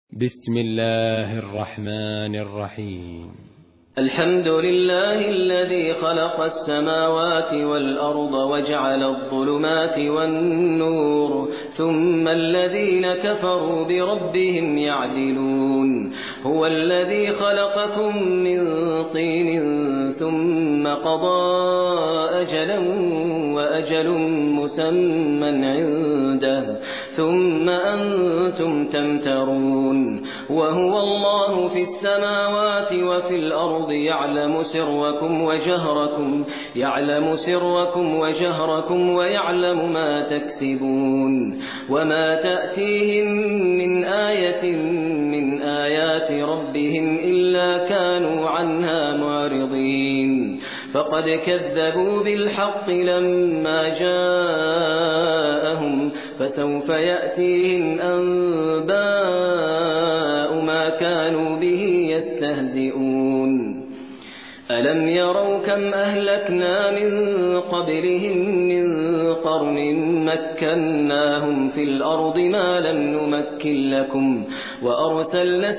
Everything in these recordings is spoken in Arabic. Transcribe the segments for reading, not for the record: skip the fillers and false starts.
بسم الله الرحمن الرحيم. الحمد لله الذي خلق السماوات والأرض وجعل الظلمات والنور ثم الذين كفروا بربهم يعدلون. هو الذي خلقكم من طين ثم قضى أجلا وأجل مسمى عنده ثم أنتم تمترون. وهو الله في السماوات وفي الأرض يعلم سركم وجهركم ويعلم ما تكسبون. وما تأتيهم من آية من آيات ربهم إلا كانوا عنها معرضين. فقد كذبوا بالحق لما جاءهم فسوف يأتيهم أنباء ما كانوا به يستهزئون. ألم يروا كم أهلكنا من قبلهم من قرن مكناهم في الأرض ما لم نمكن لكم وأرسلنا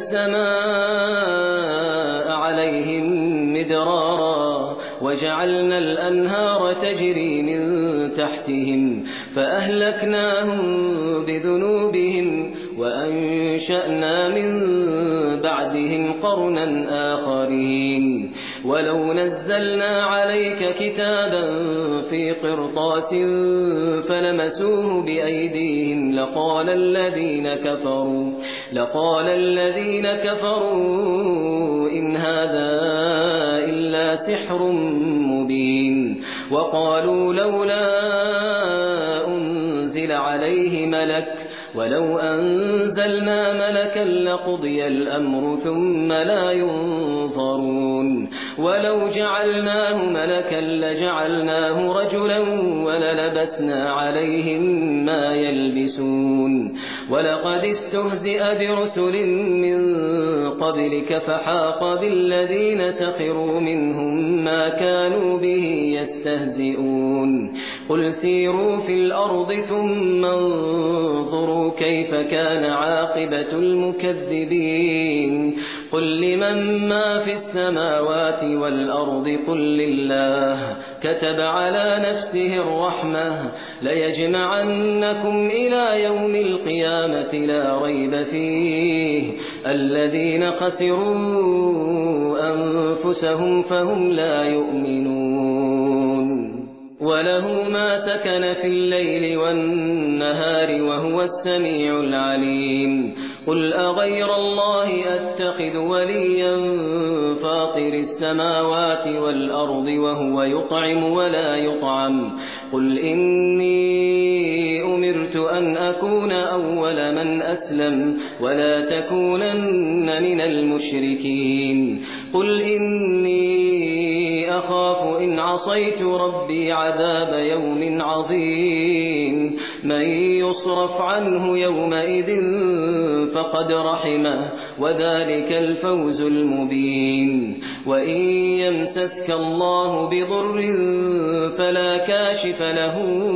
السماء عليهم مدرارا وجعلنا الأنهار تجري من تحتهم فأهلكناهم بذنوبهم وأنشأنا من بعدهم قرنا آخرين. ولو نزلنا عليك كتابا في قرطاس فلمسوه بأيديهم لقال الذين كفروا إن هذا إلا سحر مبين. وقالوا لولا أنزل عليه ملك ولو أنزلنا ملكا لقضي الأمر ثم لا ينظرون. ولو جعلناه ملكا لجعلناه رجلا وللبسنا عليهم ما يلبسون. ولقد استهزئ برسل من قبلك فحاق بالذين سخروا منهم ما كانوا به يستهزئون. قل سيروا في الأرض ثم انظروا كيف كان عاقبة المكذبين. قل لمن ما في السماوات والأرض قل لله كتب على نفسه الرحمة ليجمعنكم إلى يوم القيامة لا ريب فيه الذين خسروا أنفسهم فهم لا يؤمنون. وله ما سكن في الليل والنهار وهو السميع العليم. قل أغير الله أتخذ وليا فاطر السماوات والأرض وهو يطعم ولا يطعم. قل إني أمرت أن أكون أول من أسلم ولا تكونن من المشركين. قل إني أخاف إن عصيت ربي عذاب يوم عظيم. من يصرف عنه يومئذ فقد رحمه وذلك الفوز المبين. وإن يمسسك الله بضر فلا كاشف له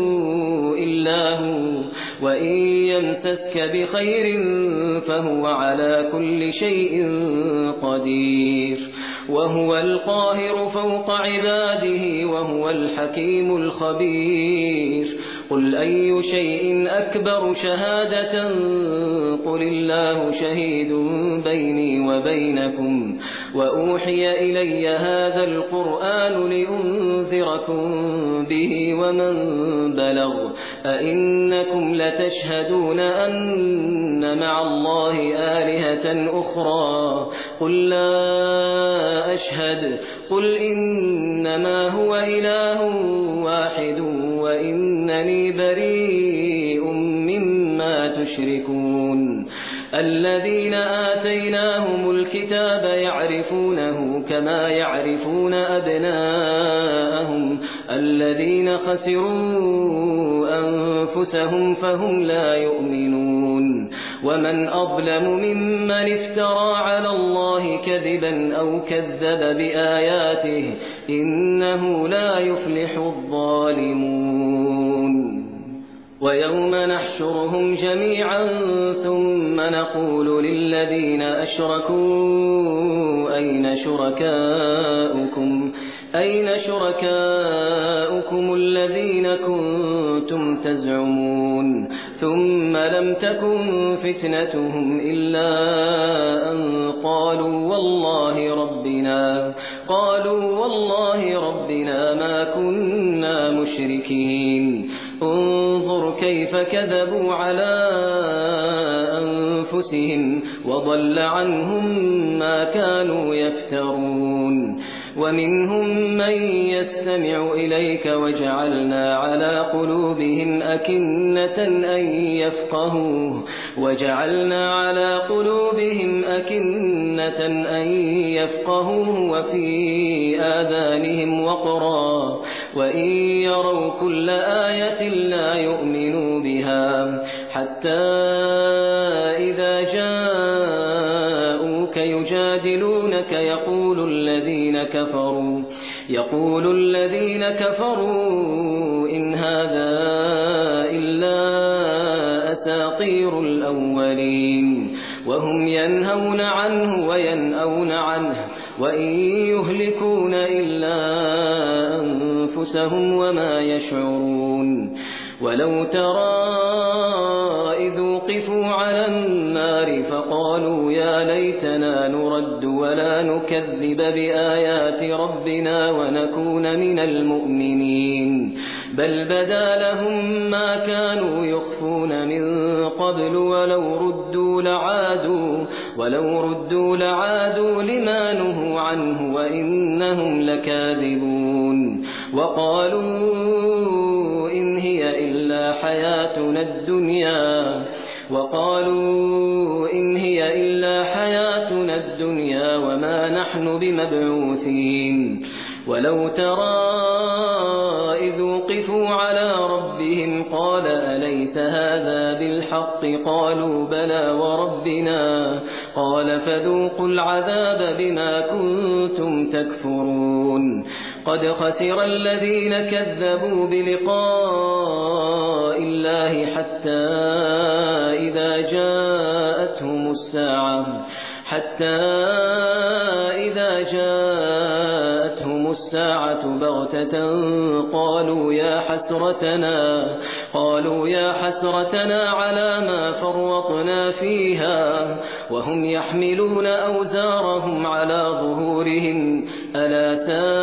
إلا هو وإن يمسسك بخير فهو على كل شيء قدير. وهو القاهر فوق عباده وهو الحكيم الخبير. قل أي شيء أكبر شهادة قل الله شهيد بيني وبينكم وأوحي إلي هذا القرآن لأنذركم به ومن بلغ. أئنكم لتشهدون أن مع الله آلهة أخرى قل لا أشهد. قل إنما هو إله واحد وإنني بريء مما تشركون. الذين آتيناهم الكتاب يعرفونه كما يعرفون أبناءهم الذين خسروا أنفسهم فهم لا يؤمنون. ومن أظلم ممن افترى على الله كذبا أو كذب بآياته إنه لا يفلح الظالمون. ويوم نحشرهم جميعا ثم نقول للذين أشركوا أين شركاؤكم الذين كنتم تزعمون ثم لم تكن فتنتهم إلا أن قالوا والله ربنا ما كنا مشركين انظر كيف كذبوا على أنفسهم وضل عنهم ما كانوا يفترون ومنهم من يستمع إليك وجعلنا على قلوبهم أكنة أن يفقهوه وفي آذانهم وقرا وإن يروا كل آية لا يؤمنوا بها حتى إذا جاءوك يجادلونك يقول الذين كفروا إن هذا إلا أساطير الأولين وهم ينهون عنه وينأون عنه وإن يهلكون إلا أنفسهم وما يشعرون ولو ترى إذ وقفوا على النار فقالوا يا ليتنا نرد ولا نكذب بآيات ربنا ونكون من المؤمنين بل بدا لهم ما كانوا يخفون من قبل ولو ردوا لعادوا لما نهوا عنه وإنهم لكاذبون وقالوا إن هي إلا حياتنا الدنيا وما نحن بمبعوثين ولو ترى إذ وقفوا على ربهم قال أليس هذا بالحق قالوا بلى وربنا قال فذوقوا العذاب بما كنتم تكفرون قد خسر الذين كذبوا بلقاء الله حتى إذا جاءتهم الساعة بغتة قالوا يا حسرتنا على ما فرطنا فيها وهم يحملون أوزارهم على ظهورهم ألا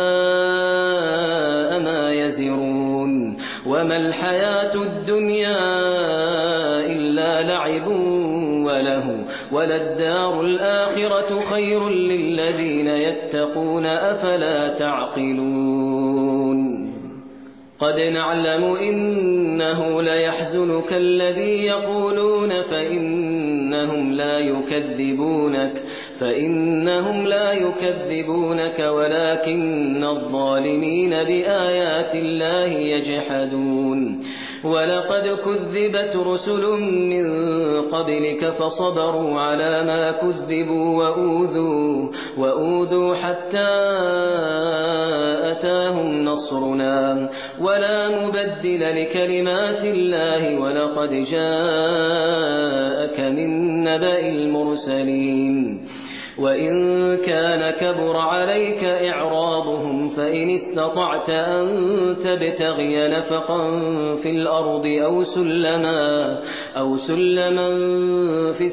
ساء ما يزرون وما الحياة الدنيا إلا لعب وله وللدار الآخرة خير للذين يتقون أفلا تعقلون قد نعلم إنه ليحزنك الذي يقولون فإنهم لا يكذبونك ولكن الظالمين بآيات الله يجحدون ولقد كذبت رسل من قبلك فصبروا على ما كذبوا وأوذوا حتى أتاهم نصرنا ولا مبدل لكلمات الله ولقد جاءك من نبأ المرسلين وإن كان كبر عليك إعراضهم فإن استطعت أن تبتغي نفقا في الأرض أو سلما في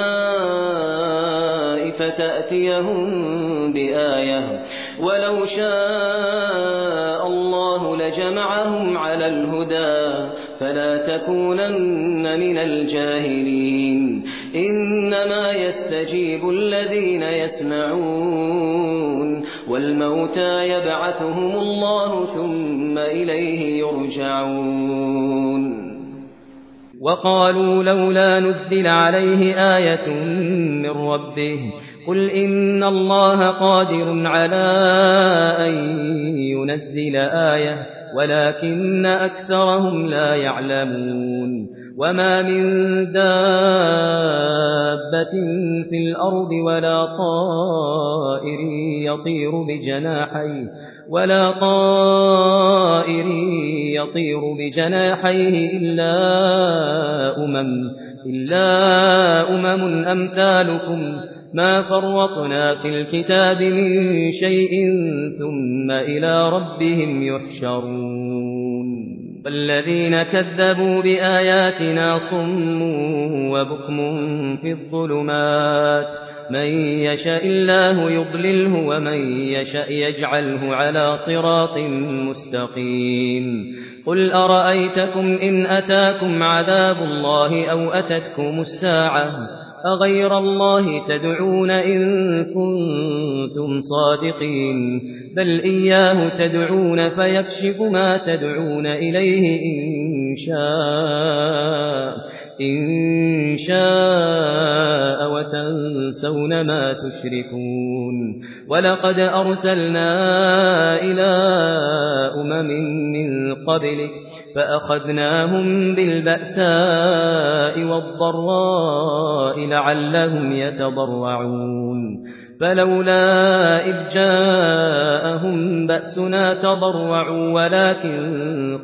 السماء فتأتيهم بآية ولو شاء الله لجمعهم على الهدى فلا تكونن من الجاهلين إنما يستجيب الذين يسمعون والموتى يبعثهم الله ثم إليه يرجعون وقالوا لولا نزل عليه آية من ربه قل إن الله قادر على أن ينزل آية ولكن أكثرهم لا يعلمون وما من دابة في الأرض ولا طائر يطير بجناحيه ولا طائر يطير بجناحيه إلا أمم أمثالكم ما فرطنا في الكتاب من شيء ثم إلى ربهم يحشرون والذين كذبوا بآياتنا صم وبكم في الظلمات من يشاء الله يضلله ومن يشاء يجعله على صراط مستقيم قل أرأيتكم إن أتاكم عذاب الله أو أتتكم الساعة أغير الله تدعون إن كنتم صادقين بل إياه تدعون فيكشف ما تدعون إليه إن شاء وتنسون ما تشركون ولقد أرسلنا إلى من قبلك فأخذناهم بالبأساء والضراء لعلهم يتضرعون فلولا إذ جاءهم بأسنا تضرعوا ولكن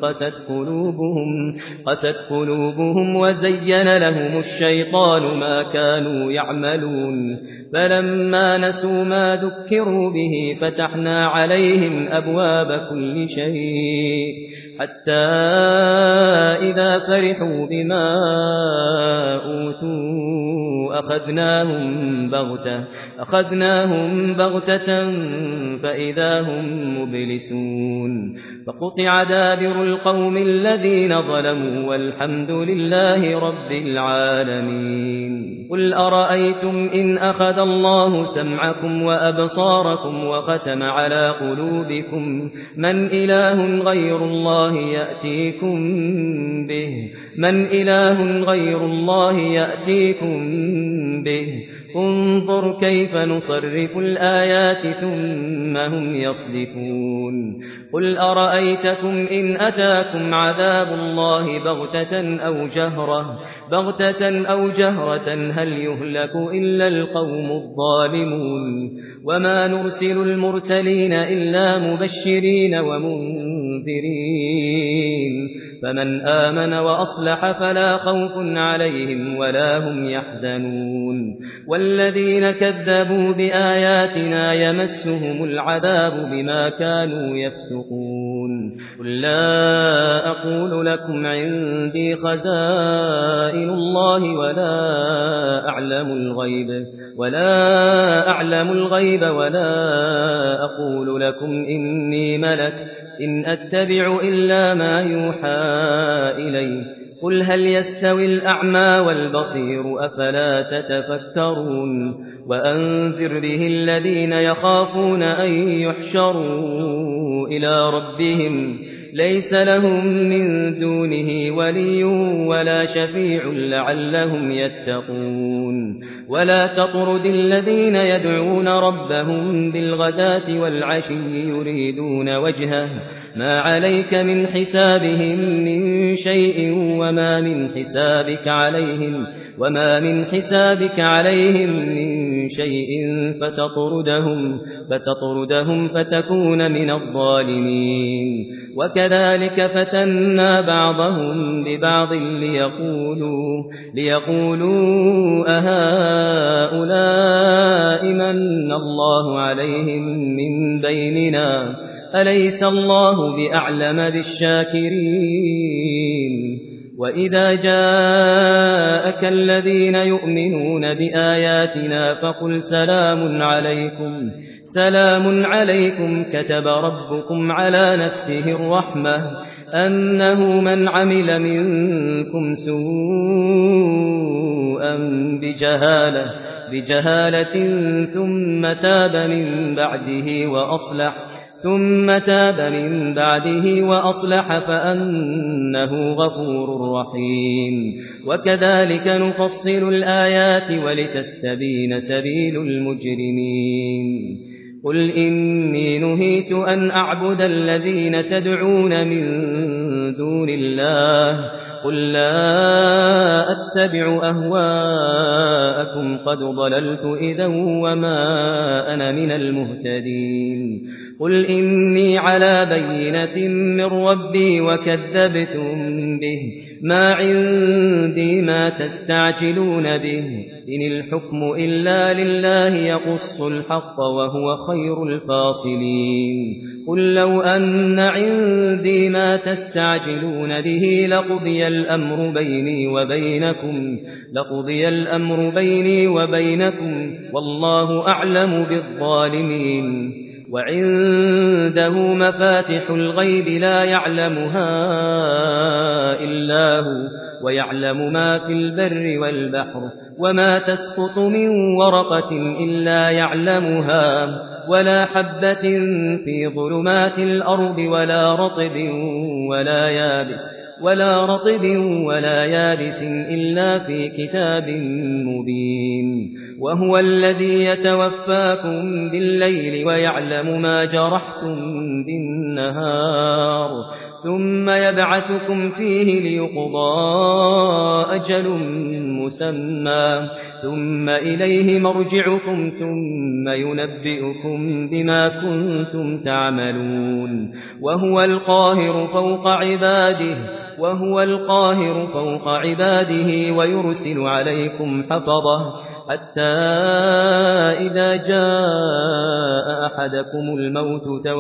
قست قلوبهم وزين لهم الشيطان ما كانوا يعملون فلما نسوا ما ذكروا به فتحنا عليهم أبواب كل شيء حتى إذا فرحوا بما أوتوا أخذناهم بغتة فإذا هم مبلسون فقطع دابر القوم الذين ظلموا والحمد لله رب العالمين قل أرأيتم إن أخذ الله سمعكم وأبصاركم وختم على قلوبكم من إله غير الله يأتيكم به انظر كيف نصرف الآيات ثم هم يصدفون قل أرأيتكم إن أتاكم عذاب الله بغتة أو جهرة هل يهلك إلا القوم الظالمون وما نرسل المرسلين إلا مبشرين ومنذرين فمن آمن وأصلح فلا خوف عليهم ولا هم يحزنون والذين كذبوا بآياتنا يمسهم العذاب بما كانوا يفسقون قل لا أقول لكم عندي خزائن الله ولا أعلم الغيب ولا أقول لكم إني ملك إن أتبع إلا ما يوحى إلي قل هل يستوي الأعمى والبصير أفلا تتفكرون وأنذر به الذين يخافون أن يحشروا إلى ربهم ليس لهم من دونه ولي ولا شفيع لعلهم يتقون ولا تطرد الذين يدعون ربهم بالغداة والعشي يريدون وجهه ما عليك من حسابهم من شيء وما من حسابك عليهم من شيء فتطردهم فتكون من الظالمين وكذلك فتنا بعضهم ببعض ليقولوا أهؤلاء من الله عليهم من بيننا أليس الله بأعلم بالشاكرين وإذا جاءك الذين يؤمنون بآياتنا فقل سلام عليكم كتب ربكم على نفسه الرحمة أنه من عمل منكم سوءا بجهالة ثم تاب من بعده وأصلح فأنه غفور رحيم وكذلك نفصل الآيات ولتستبين سبيل المجرمين قل إني نهيت أن أعبد الذين تدعون من دون الله قل لا أتبع أهواءكم قد ضللت إذا وما أنا من المهتدين قل إني على بينة من ربي وكذبتم به ما عندي ما تستعجلون به إن الحكم إلا لله يقص الحق وهو خير الفاصلين قل لو أن عندي ما تستعجلون به لقضي الأمر بيني وبينكم والله أعلم بالظالمين وعنده مفاتح الغيب لا يعلمها إلا هو ويعلم ما في البر والبحر وما تسقط من ورقة إلا يعلمها ولا حبة في ظلمات الأرض ولا رطب ولا يابس إلا في كتاب مبين وهو الذي يتوفاكم بالليل ويعلم ما جرحتم بالنهار ثم يبعثكم فيه ليقضى أجل مسمى ثم إليه مرجعكم ثم ينبئكم بما كنتم تعملون وهو القاهر فوق عباده ويرسل عليكم حفظه حتى إذا جاء أحدكم الموت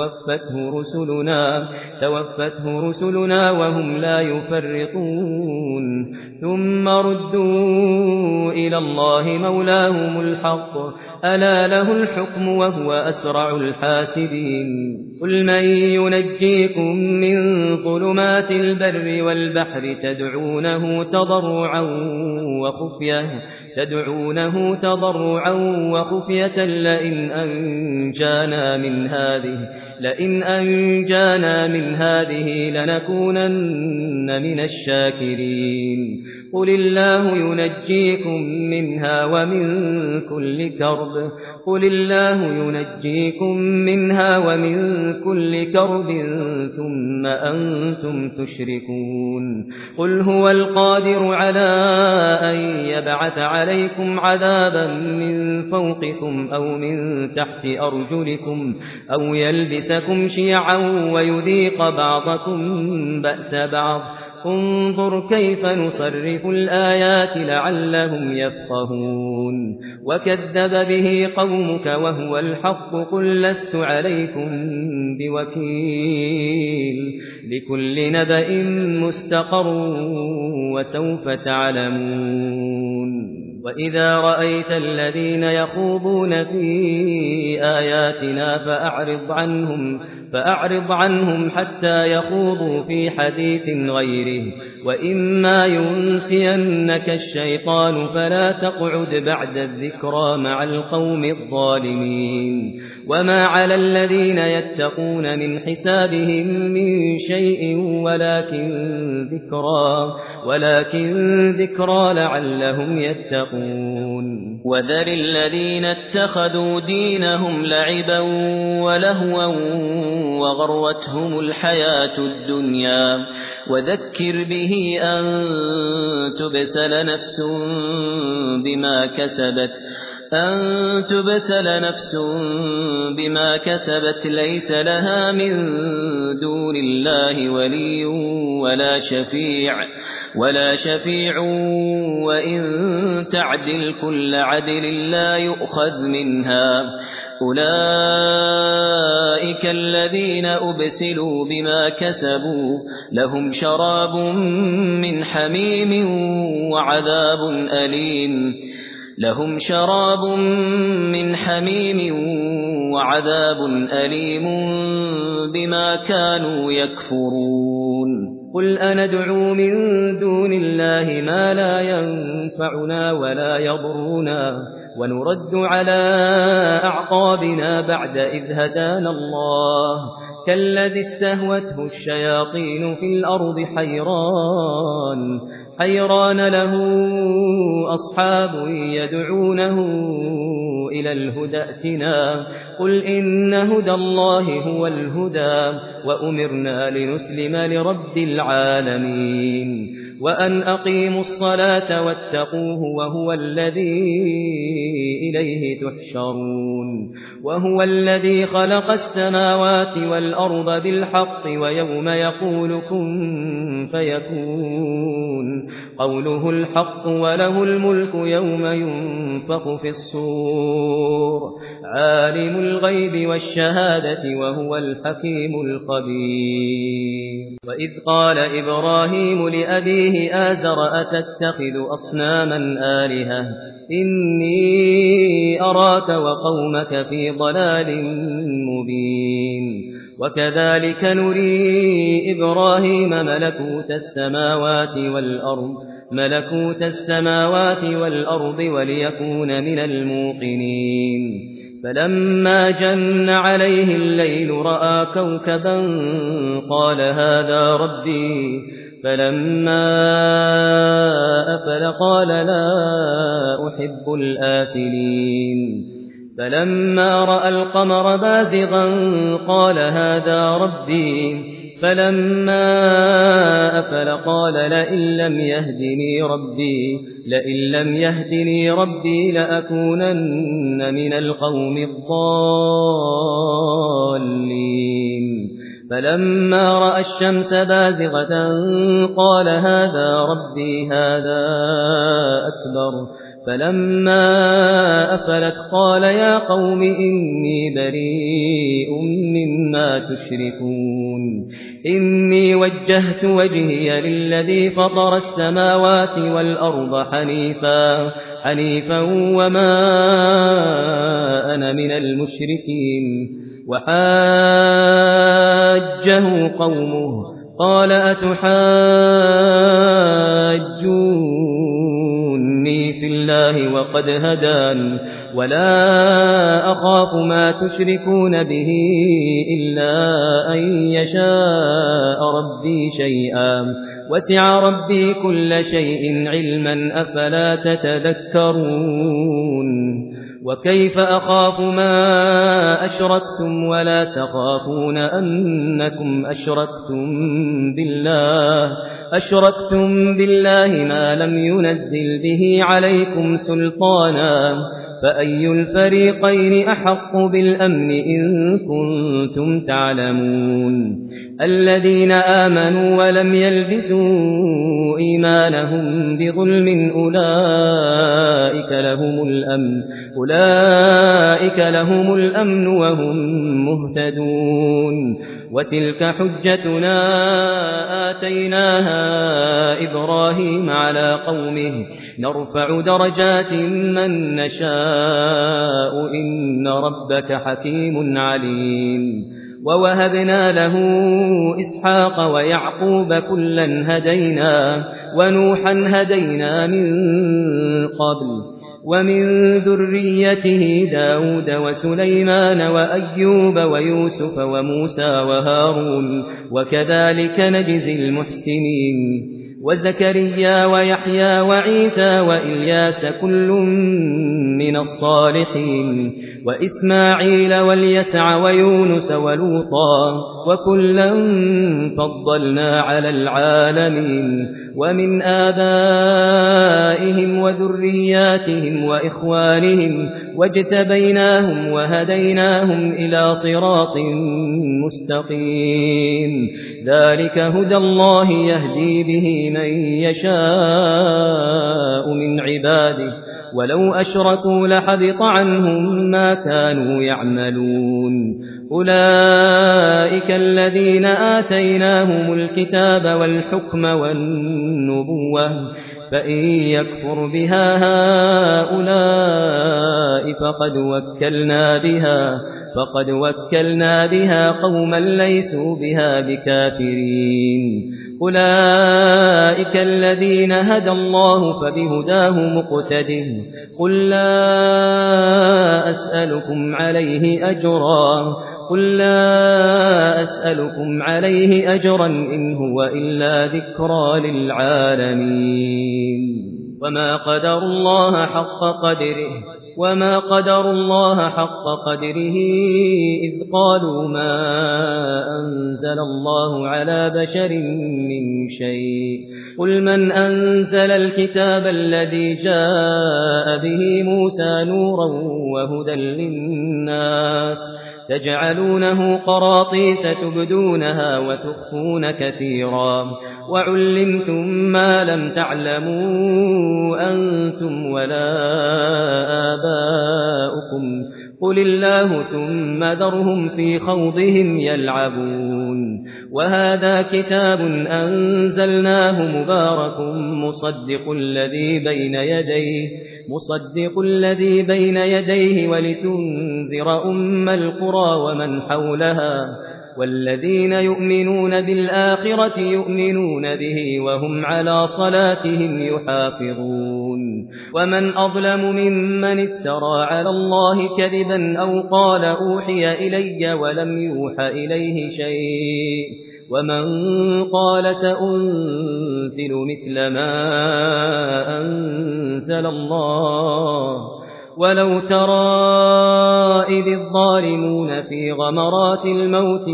توفته رسلنا وهم لا يفرطون ثم ردوا إلى الله مولاهم الحق ألا له الحكم وهو أسرع الحاسبين قل من ينجيكم من ظلمات البر والبحر تدعونه تضرعا وخفية لئن أنجانا من هذه لنكونن من الشاكرين قل الله ينجيكم منها ومن كل كرب ثم أنتم تشركون قل هو القادر على أن يبعث عليكم عذابا من فوقكم أو من تحت أرجلكم أو يلبسكم شيعا ويذيق بعضكم بأس بعض انظر كيف نصرف الآيات لعلهم يفقهون وكذب به قومك وهو الحق قل لست عليكم بوكيل لكل نبأ مستقر وسوف تعلمون وإذا رأيت الذين يخوضون في آياتنا فأعرض عنهم حتى يخوضوا في حديث غيره وإما ينسينك الشيطان فلا تقعد بعد الذكرى مع القوم الظالمين وما على الذين يتقون من حسابهم من شيء ولكن ذكرى لعلهم يتقون وذر الذين اتخذوا دينهم لعبا ولهوا وغرتهم الحياة الدنيا وذكر به أن تبسل نفس بما كسبت ليس لها من دون الله ولي ولا شفيع وإن تعدل كل عدل لا يؤخذ منها أولئك الذين أبسلوا بما كسبوا لهم شراب من حميم وعذاب أليم بما كانوا يكفرون قل أندعو من دون الله ما لا ينفعنا ولا يضرنا ونرد على أعقابنا بعد إذ هدانا الله كالذي استهوته الشياطين في الأرض حيران له أصحاب يدعونه إلى الهدى ائتنا قل إن هدى الله هو الهدى وأمرنا لنسلم لرب العالمين وأن أقيموا الصلاة واتقوه وهو الذي إليه تحشرون وهو الذي خلق السماوات والأرض بالحق ويوم يقول كن فيكون قوله الحق وله الملك يوم ينفخ في الصور عالم الغيب والشهادة وهو الحكيم الخبير وإذ قال إبراهيم لأبيه آزر أتتخذ أصناما آلهة إني أراك وقومك في ضلال مبين وكذلك نري إبراهيم ملكوت السماوات والأرض وليكون من الموقنين فلما جن عليه الليل رأى كوكبا قال هذا ربي فلما أفل قال لا أحب الآفلين فلما رأى القمر بازغا قال هذا ربي فلما أفل قال لئن لم يهدني ربي لأكونن من القوم الضالين فلما رأى الشمس بازغة قال هذا ربي هذا أكبر فلما أفلت قال يا قوم إني بريء مما تشركون إني وجهت وجهي للذي فطر السماوات والأرض حنيفا وما أنا من المشركين وحاجه قومه قال أتحاجوني في الله وقد هدان ولا أخاف ما تشركون به إلا أن يشاء ربي شيئا وسع ربي كل شيء علما أفلا تتذكرون وكيف أخاف ما أشركتم ولا تخافون أنكم أشركتم بالله ما لم ينزل به عليكم سلطانا فأي الفريقين أحق بالأمن إن كنتم تعلمون الذين آمنوا ولم يلبسوا إيمانهم بظلم أولئك لهم الأمن وهم مهتدون وتلك حجتنا آتيناها إبراهيم على قومه نرفع درجات من نشاء إن ربك حكيم عليم ووهبنا له إسحاق ويعقوب كلا هدينا ونوحا هدينا من قبل ومن ذريته داود وسليمان وأيوب ويوسف وموسى وهارون وكذلك نجزي المحسنين وزكريا ويحيى وعيسى وإلياس كل من الصالحين وإسماعيل واليسع ويونس ولوطا وكلا فضلنا على العالمين ومن آبائهم وذرياتهم وإخوانهم واجتبيناهم وهديناهم إلى صراط مستقيم ذلك هدى الله يهدي به من يشاء من عباده ولو أشركوا لحبط عنهم ما كانوا يعملون أولئك الذين آتيناهم الكتاب والحكم والنبوة فإن يكفر بها هؤلاء فقد وكلنا بها قوما ليسوا بها بكافرين أولئك الذين هدى الله فبهداه مقتده قل لا أسألكم عليه أجرا إن هو إلا ذكرى للعالمين وما قدروا الله حق قدره وما قدروا الله حق قدره إذ قالوا ما أنزل الله على بشر من شيء قل من أنزل الكتاب الذي جاء به موسى نورا وهدى للناس تجعلونه قراطيس تبدونها وتخفون كثيرا وعلمتم ما لم تعلموا أنتم ولا آباؤكم قل الله ثم ذرهم في خوضهم يلعبون وهذا كتاب أنزلناه مبارك مصدق الذي بين يديه ولتنذر أم القرى ومن حولها والذين يؤمنون بالآخرة يؤمنون به وهم على صلاتهم يحافظون ومن أظلم ممن افترى على الله كذبا أو قال أوحي إلي ولم يوح إليه شيء ومن قال سأنزل مثل ما أنزل الله ولو ترى إذ الظالمون في غمرات الموت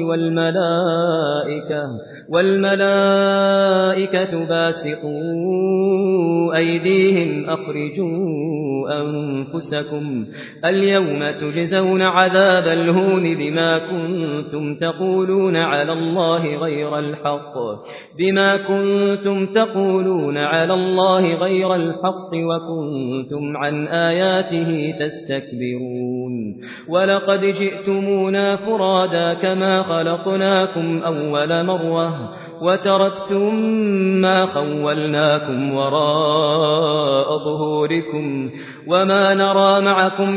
والملائكة باسطوا أيديهم أخرجوا أنفسكم اليوم تجزون عذاب الهون بما كنتم تقولون على الله غير الحق وكنتم عن آياته تستكبرون ولقد جئتمونا فرادا كما خلقناكم أول مرة وتركتم ما خولناكم وراء ظهوركم وما نرى معكم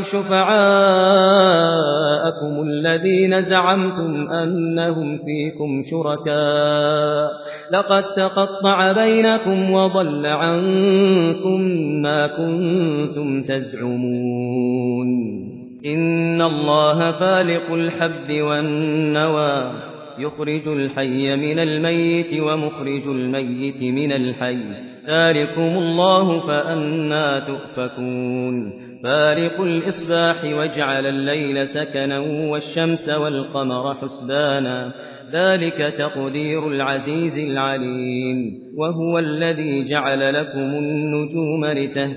شفعاءكم الذين زعمتم أنهم فيكم شركاء لقد تقطع بينكم وضل عنكم ما كنتم تزعمون إن الله فالق الحب والنوى يخرج الحي من الميت ومخرج الميت من الحي ذلكم الله فأنى تؤفكون فالق الإصباح وجعل الليل سكنا والشمس والقمر حسبانا ذلك تقدير العزيز العليم وهو الذي جعل لكم النجوم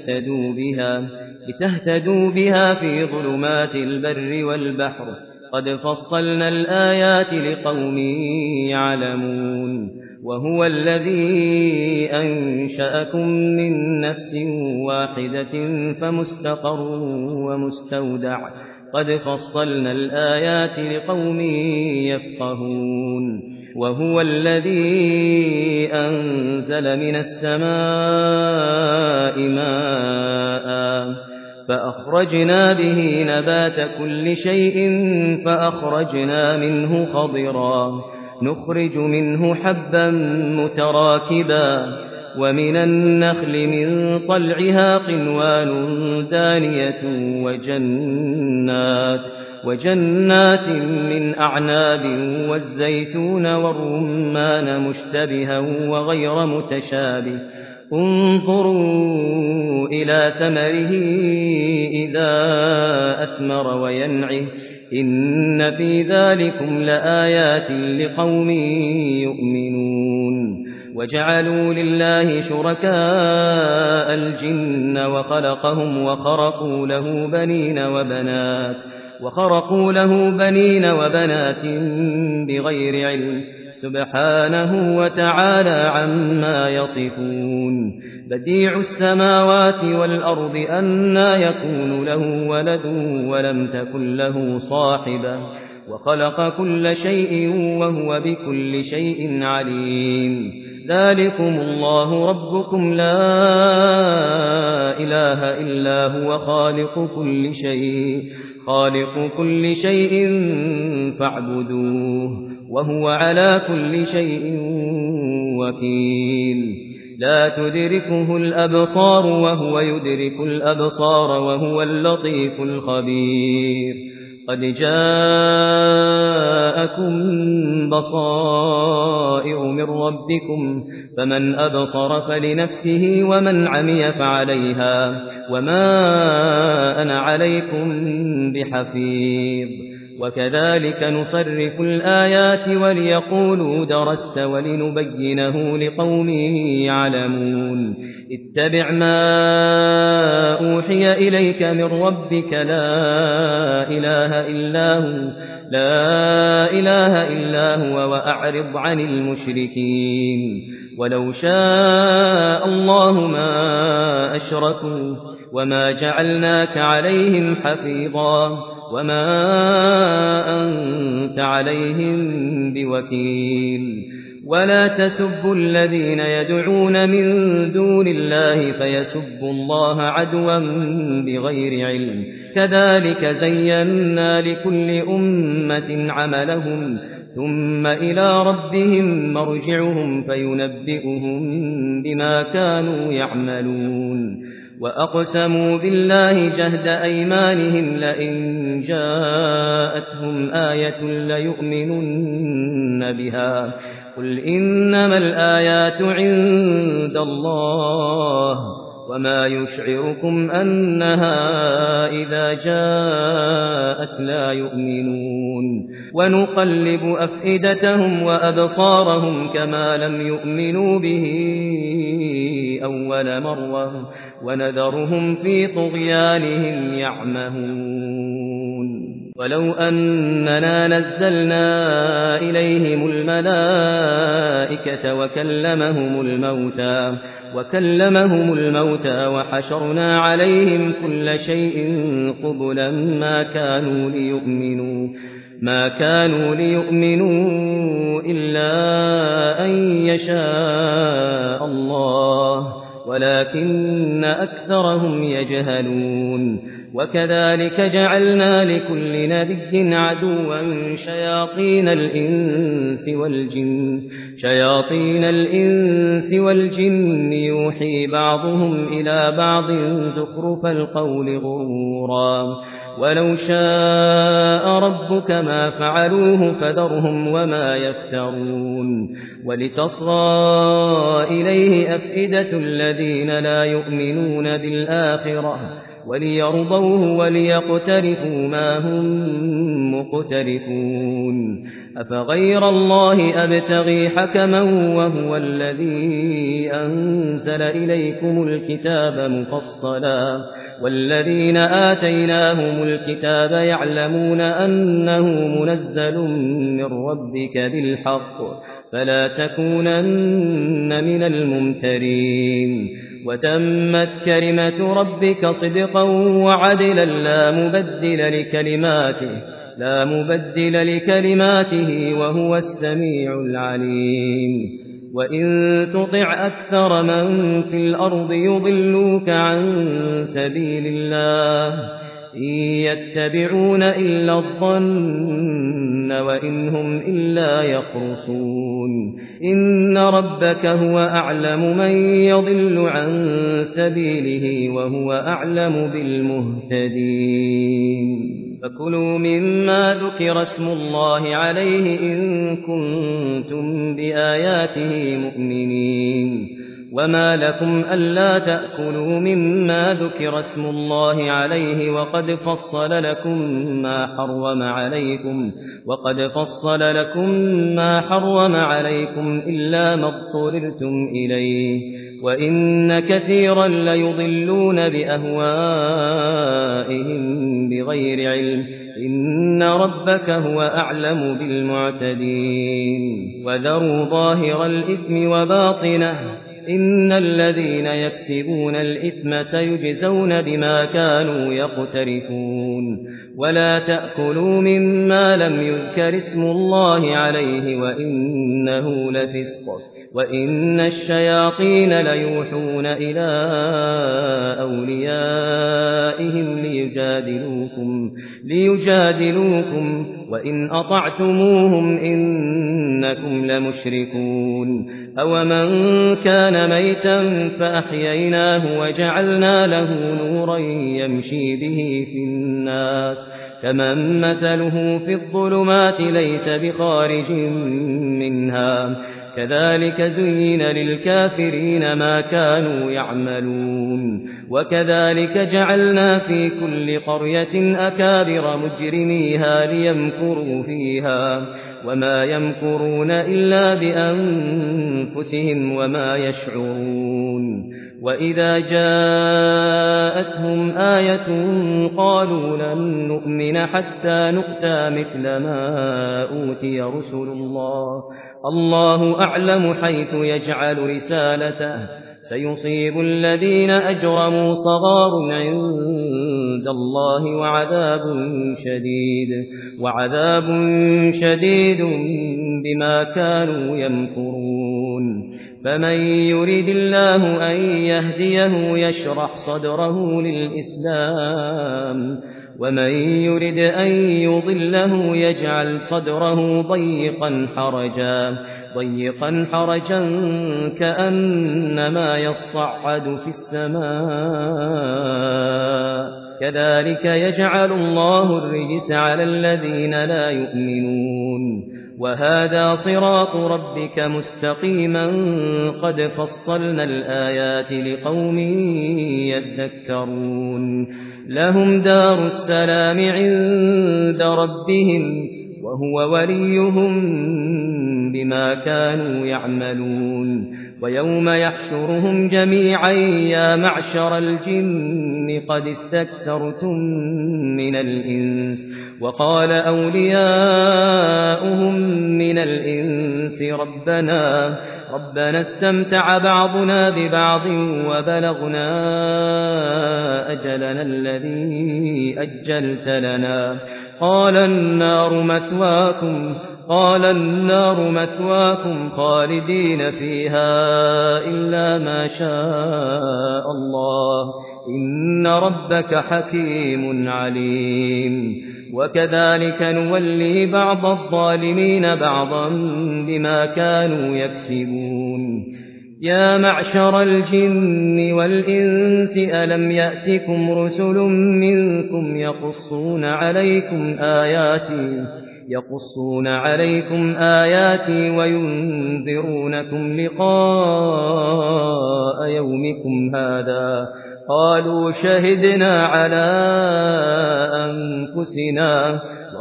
لتهتدوا بها في ظلمات البر والبحر قد فصلنا الآيات لقوم يعلمون وهو الذي أنشأكم من نفس واحدة فمستقر ومستودع قد فصلنا الآيات لقوم يفقهون وهو الذي أنزل من السماء ماء فأخرجنا به نبات كل شيء فأخرجنا منه خضرا نخرج منه حبا متراكبا ومن النخل من طلعها قنوان دانية وجنات من أعناب والزيتون والرمان مشتبها وغير متشابه انظروا إلى ثمره إذا أثمر وينعه إن في ذلكم لآيات لقوم يؤمنون وجعلوا لله شركاء الجن وخلقهم وخرقوا له بنين وبنات بغير علم سبحانه وتعالى عما يصفون بديع السماوات والأرض أنى يكون له ولد ولم تكن له صاحبة وخلق كل شيء وهو بكل شيء عليم ذلكم الله ربكم لا إله إلا هو خالق كل شيء فاعبدوه وهو على كل شيء وكيل لا تدركه الأبصار وهو يدرك الأبصار وهو اللطيف الخبير قد جاءكم بصائر من ربكم فمن أبصر فلنفسه ومن عمي فعليها وما أنا عليكم بحفيظ وكذلك نصرف الآيات وليقولوا درست ولنبينه لقوم يعلمون اتبع ما أوحي إليك من ربك لا إله إلا هو وأعرض عن المشركين ولو شاء الله ما أشركوا وما جعلناك عليهم حفيظا وما أنت عليهم بوكيل ولا تسبوا الذين يدعون من دون الله فيسبوا الله عدوا بغير علم كذلك زينا لكل أمة عملهم ثم إلى ربهم مرجعهم فينبئهم بما كانوا يعملون وأقسموا بالله جهد أيمانهم لئن جاءتهم آية ليؤمنن بها قل إنما الآيات عند الله وما يشعركم أنها إذا جاءت لا يؤمنون ونقلب أفئدتهم وأبصارهم كما لم يؤمنوا به أول مرة ونذرهم في طغيانهم يعمهون ولو أننا نزلنا إليهم الملائكة وكلمهم الموتى وحشرنا عليهم كل شيء قبلا ما كانوا ليؤمنوا إلا أن يشاء الله ولكن أكثرهم يجهلون وكذلك جعلنا لكل نبي عدوا شياطين الإنس والجن يوحي بعضهم إلى بعض زخرف القول غرورا ولو شاء ربك ما فعلوه فذرهم وما يفترون ولتصغى إليه أفئدة الذين لا يؤمنون بالآخرة وليرضوه وليقترفوا ما هم مقترفون أفغير الله أبتغي حكما وهو الذي أنزل إليكم الكتاب مفصلا والذين آتيناهم الكتاب يعلمون أنه منزل من ربك بالحق فلا تكونن من الممترين وتمت كلمة ربك صدقا وعدلا لا مبدل لكلماته وهو السميع العليم وإن تطع أكثر من في الأرض يضلوك عن سبيل الله إن يتبعون إلا الظن وإن هم إلا يخرصون إن ربك هو أعلم من يضل عن سبيله وهو أعلم بالمهتدين فكلوا مما ذكر اسم الله عليه إن كنتم بآياته مؤمنين وما لكم ألا تأكلوا مما ذكر اسم الله عليه وقد فصل لكم ما حرم عليكم إلا ما اضطررتم إليه وإن كثيرا ليضلون بأهوائهم بغير علم إن ربك هو أعلم بالمعتدين وذروا ظاهر الإثم وباطنه إن الذين يكسبون الإثم سيجزون بما كانوا يقترفون ولا تأكلوا مما لم يذكر اسم الله عليه وإنه لفسق وإن الشياطين ليوحون إلى أوليائهم ليجادلوكم وإن أطعتموهم إنكم لمشركون أومن كان ميتا فأحييناه وجعلنا له نورا يمشي به في الناس كمن مثله في الظلمات ليس بخارج منها كذلك زين للكافرين ما كانوا يعملون وكذلك جعلنا في كل قرية أكابر مجرميها ليمكروا فيها وما يمكرون إلا بأنفسهم وما يشعرون وإذا جاءتهم آية قالوا لن نؤمن حتى نؤتى مثل ما أوتي رسل الله أعلم حيث يجعل رسالته سيصيب الذين أجرموا صغار عند الله وعذاب شديد بما كانوا يمكرون فمن يريد الله أن يهديه يشرح صدره للإسلام ومن يرد أن يضله يجعل صدره ضيقا حرجا كأنما يصعد في السماء كذلك يجعل الله الرجس على الذين لا يؤمنون وهذا صراط ربك مستقيما قد فصلنا الآيات لقوم يذكرون لهم دار السلام عند ربهم وهو وليهم بما كانوا يعملون ويوم يحشرهم جميعا يا معشر الجن قد استكثرتم من الإنس وقال أولياؤهم من الإنس ربنا استمتع بعضنا ببعض وبلغنا أجلنا الذي أجلت لنا قال النار مثواكم خالدين فيها إلا ما شاء الله إن ربك حكيم عليم وكذلك نولي بعض الظالمين بعضا بما كانوا يكسبون يا معشر الجن والإنس ألم يأتكم رسل منكم يقصون عليكم آياتي وينذرونكم لقاء يومكم هذا قالوا شهدنا على أنفسنا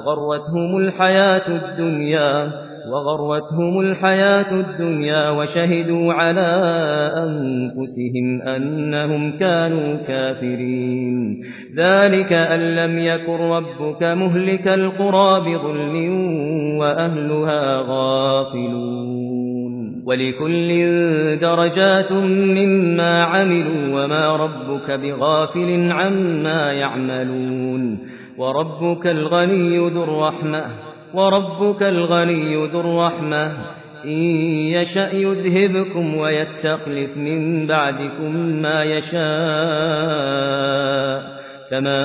وغرتهم الحياة الدنيا وشهدوا على أنفسهم أنهم كانوا كافرين ذلك أن لم يكن ربك مهلك القرى بظلم وأهلها غافلون ولكل درجات مما عملوا وما ربك بغافل عما يعملون وربك الغني ذو الرحمة إن يشأ يذهبكم ويستخلف من بعدكم ما يشاء كما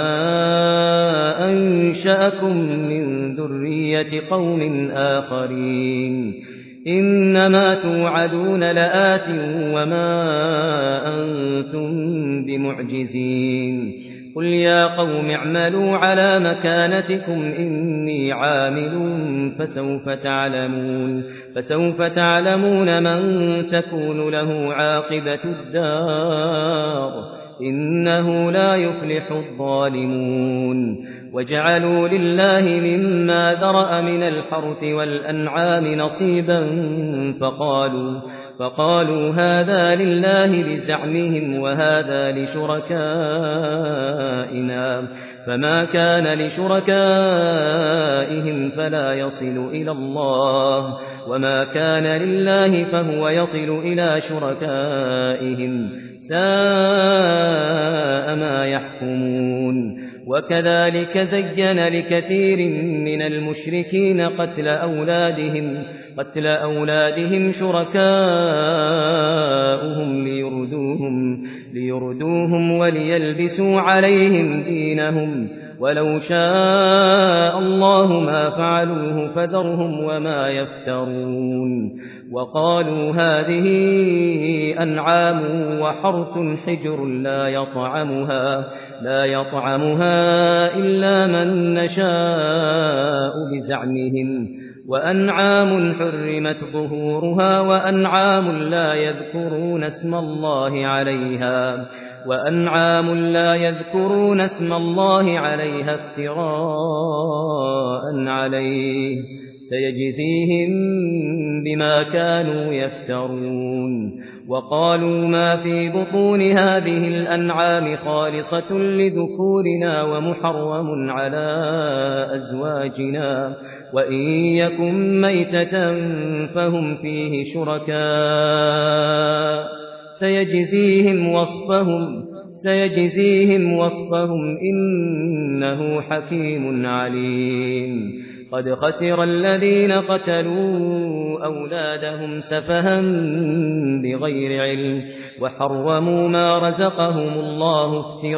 أنشأكم من ذرية قوم آخرين إنما توعدون لآت وما أنتم بمعجزين قل يا قوم اعملوا على مكانتكم إني عامل فسوف تعلمون من تكون له عاقبة الدار إنه لا يفلح الظالمون وجعلوا لله مما ذرأ من الحرث والأنعام نصيبا فقالوا هذا لله بزعمهم وهذا لشركائنا فما كان لشركائهم فلا يصل إلى الله وما كان لله فهو يصل إلى شركائهم ساء ما يحكمون وكذلك زين لكثير من المشركين قتل أولادهم شركاؤهم ليردوهم وليلبسوا عليهم دينهم ولو شاء الله ما فعلوه فذرهم وما يفترون وقالوا هذه أنعام وحرث حجر لا يطعمها إلا من نشاء بزعمهم وأنعام حرمت ظهورها وأنعام لا يذكرون اسم الله عليها افتراء عليه سيجزيهم بما كانوا يفترون وقالوا ما في بطون هذه الأنعام خالصة لذكورنا ومحرم على أزواجنا وإن يكن ميتة فهم فيه شركاء سيجزيهم وصفهم إنه حكيم عليم قد خسر الذين قتلوا أولادهم سفها بغير علم وحرموا ما رزقهم الله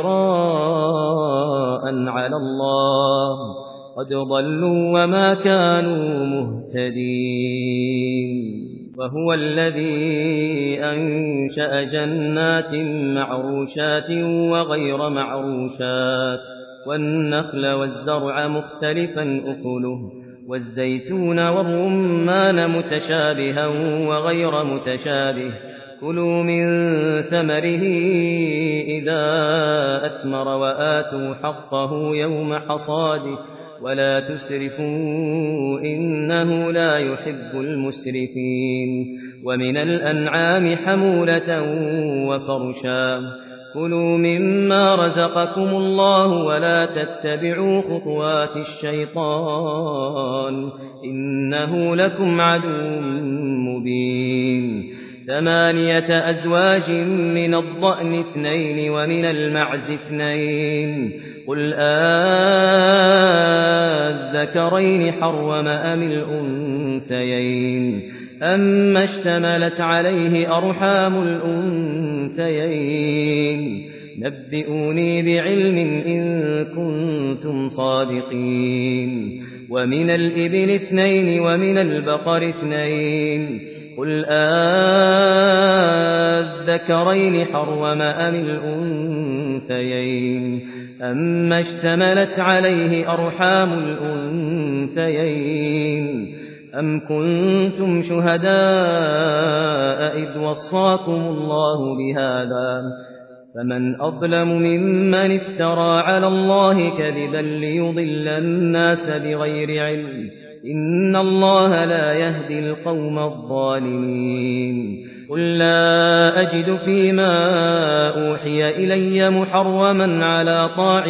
افتراء على الله قد ضلوا وما كانوا مهتدين وهو الذي أنشأ جنات معروشات وغير معروشات والنخل والزرع مختلفا أكله والزيتون والرمان متشابها وغير متشابه كلوا من ثمره إذا أثمر وآتوا حقه يوم حصاده ولا تسرفوا إنه لا يحب المسرفين ومن الأنعام حمولة وفرشا كلوا مما رزقكم الله ولا تتبعوا خطوات الشيطان إنه لكم عدو مبين 8 أزواج من الضأن 2 ومن المعز 2 قل الذكرين حرم أم الأنثيين أما اشتملت عليه أرحام الأنثيين نبئوني بعلم إن كنتم صادقين ومن الإبل 2 ومن البقر 2 قل الذكرين حرم أم الأنثيين أما اشتملت عليه أرحام الأنثيين أم كنتم شهداء إذ وصاكم الله بهذا فمن أظلم ممن افترى على الله كذبا ليضل الناس بغير علم إن الله لا يهدي القوم الظالمين قل لا أجد فيما أوحي إلي محرما على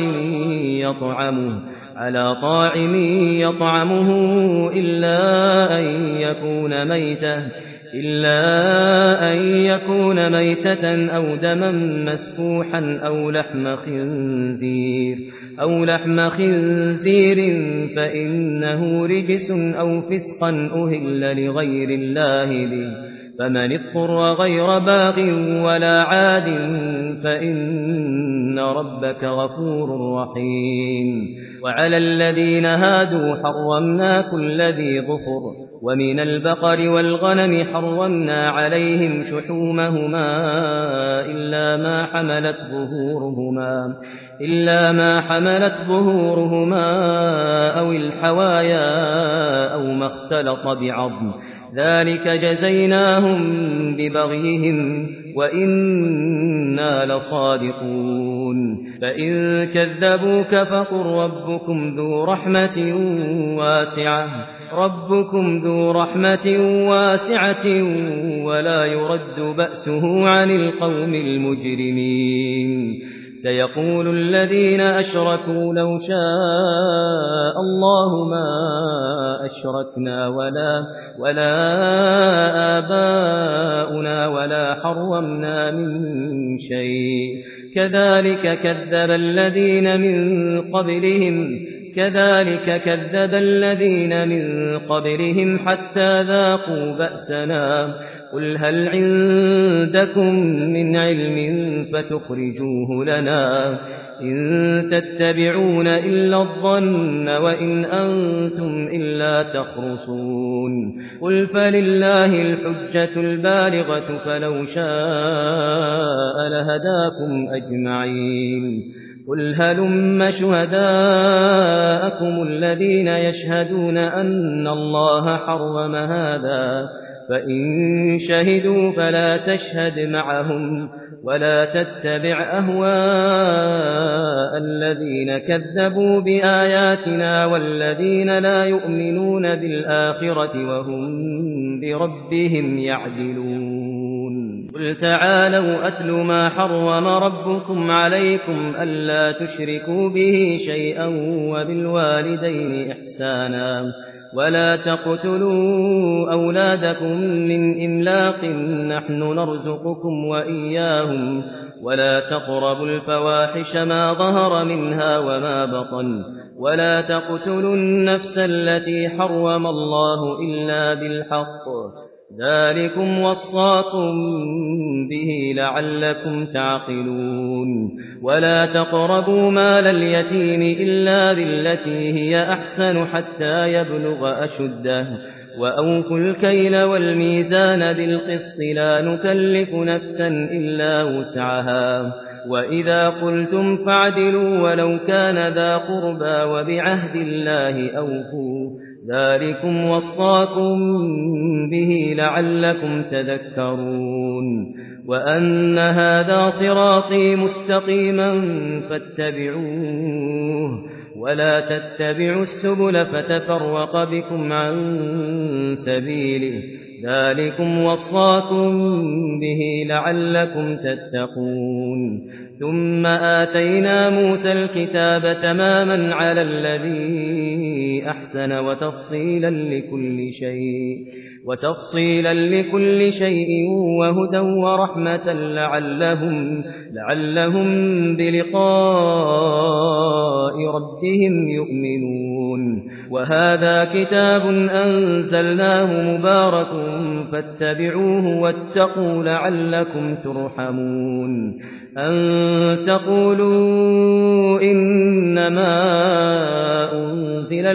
طاعم يطعمه إلا أن يكون ميتة أو دما مسفوحا أو لحم خنزير فإنه رجس أو فسقا أهل لغير الله به فمن اضطر غير باغ ولا عاد فإن ربك غفور رحيم وعلى الذين هادوا حرمنا كل ذي ظفر ومن البقر والغنم حرمنا عليهم شحومهما إلا ما حملت ظهورهما أو الحوايا أو ما اختلط بعظم ذلك جزيناهم ببغيهم وإنا لصادقون فإن كذبوك فقل ربكم ذو رحمة واسعة ولا يرد بأسه عن القوم المجرمين سيقول الذين أشركوا لو شاء الله ما أشركنا ولا آباؤنا ولا حرمنا من شيء كذلك كذب الذين من قبلهم حتى ذاقوا بأسنا قل هل عندكم من علم فتخرجوه لنا إن تتبعون إلا الظن وإن أنتم إلا تخرصون قل فلله الحجة البالغة فلو شاء لهداكم أجمعين قل هلم شهداءكم الذين يشهدون أن الله حرم هذا فإن شهدوا فلا تشهد معهم ولا تتبع أهواء الذين كذبوا بآياتنا والذين لا يؤمنون بالآخرة وهم بربهم يعدلون قل تعالوا أتل ما حرم ربكم عليكم ألا تشركوا به شيئا وبالوالدين إحسانا ولا تقتلوا أولادكم من إملاق نحن نرزقكم وإياهم ولا تقربوا الفواحش ما ظهر منها وما بطن ولا تقتلوا النفس التي حرم الله إلا بالحق ذلكم وصاكم به لعلكم تعقلون ولا تقربوا مال اليتيم إلا بالتي هي أحسن حتى يبلغ أشده وأوفوا الكيل والميزان بالقسط لا نكلف نفسا إلا وسعها وإذا قلتم فاعدلوا ولو كان ذا قربى وبعهد الله أوفوا ذلكم وصاكم به لعلكم تذكرون وأن هذا صراطي مستقيما فاتبعوه ولا تتبعوا السبل فتفرق بكم عن سبيله ذلكم وصاكم به لعلكم تتقون ثم آتينا موسى الكتاب تماما على الذي أحسن وتفصيلا لكل شيء وهدى ورحمة لعلهم بلقاء ربهم يؤمنون وهذا كتاب أنزلناه مبارك فاتبعوه واتقوا لعلكم ترحمون أن تقولوا إنما أنزل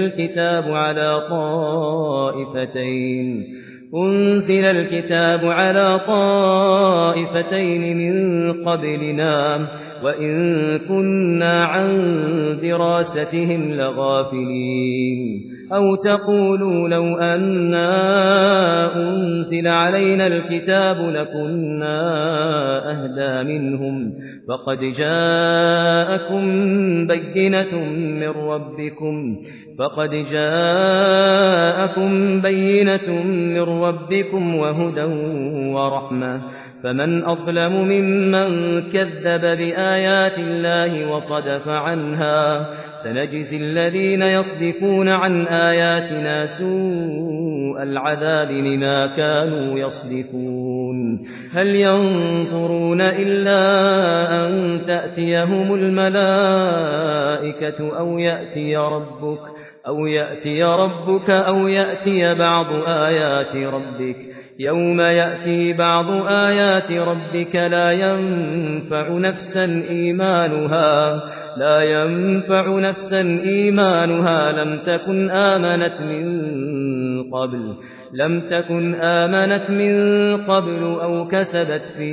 الكتاب على طائفتين من قبلنا وإن كنا عن دراستهم لغافلين أو تقولوا لو أنا أنزل علينا الكتاب لكنا أهدى منهم فقد جاءكم بينة من ربكم وهدى ورحمة فمن أظلم ممن كذب بآيات الله وصدف عنها سنجزي الذين يصدفون عن آياتنا سوء العذاب بما كانوا يصدفون هل ينظرون إلا أن تأتيهم الملائكة أو يأتي ربك أو يأتي بعض آيات ربك يوم يأتي بعض آيات ربك لا ينفع نفسا إيمانها لم تكن آمنت من قبل أو كسبت في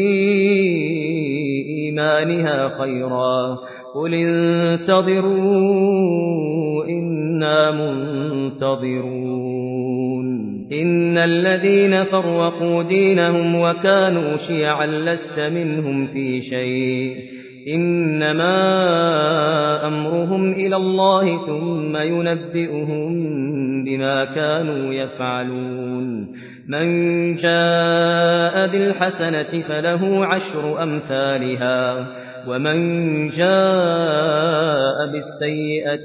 إيمانها خيرا قل انتظروا إنا منتظرون إن الذين فرقوا دينهم وكانوا شيعا لست منهم في شيء إنما أمرهم إلى الله ثم ينبئهم بما كانوا يفعلون من جاء بالحسنة فله 10 أمثالها ومن جاء بالسيئة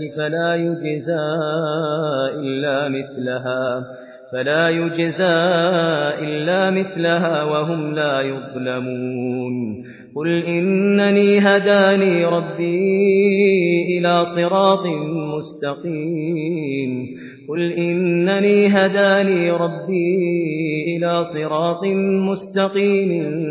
فلا يجزى إلا مثلها وهم لا يظلمون قل إنني هداني ربي إلى صراط مستقيم قل إنني هداني ربي إلى صراط مستقيم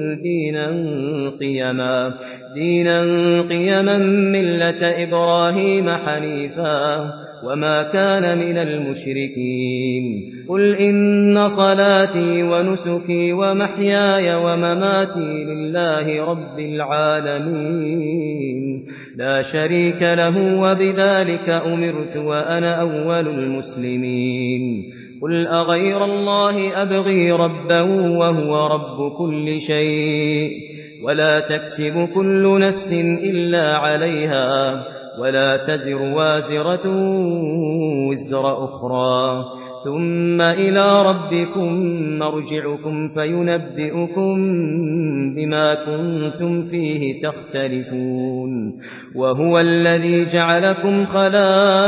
دينا قيما ملة إبراهيم حنيفا وما كان من المشركين قل إن صلاتي ونسكي ومحياي ومماتي لله رب العالمين لا شريك له وبذلك أمرت وأنا أول المسلمين قل أغير الله أبغي ربا وهو رب كل شيء ولا تكسب كل نفس إلا عليها ولا تزر وازرة وزر أخرى ثم إلى ربكم مرجعكم فينبئكم بما كنتم فيه تختلفون وهو الذي جعلكم خلائف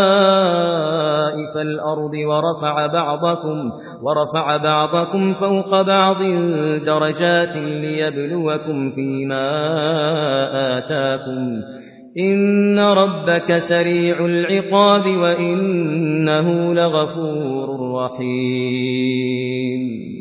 الأرض ورفع بعضكم فوق بعض درجات ليبلوكم فيما آتاكم إن ربك سريع العقاب وإنه لغفور رحيم